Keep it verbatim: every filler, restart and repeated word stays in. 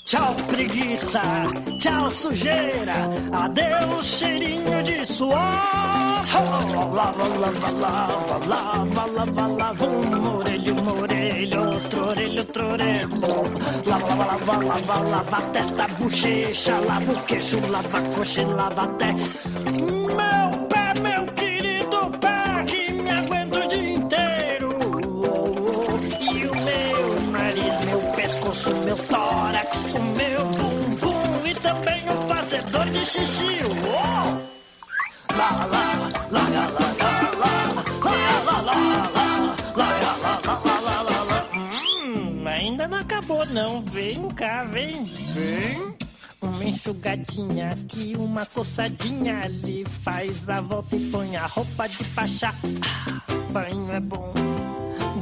Tchau preguiça, tchau sujeira, adeus cheirinho de suor. Lava, lava, lava, lava, lava, lava, lava, um orelho, uma orelha, outro orelho, outro orelho. Lava, lava, lava, lava, lava a testa, bochecha, lava o queixo, lava a coxa e lava até meu pé, meu querido pé, que me aguenta o dia inteiro. E o meu nariz, meu pescoço, meu tórax, o meu bumbum e também o fazedor de xixi. Uou! La la la la la la la la la la la la la. Hum, ainda não acabou não, vem cá, vem, vem. Uma enxugadinha aqui, uma coçadinha ali, faz a volta e põe a roupa de pachá. Ah, banho é bom.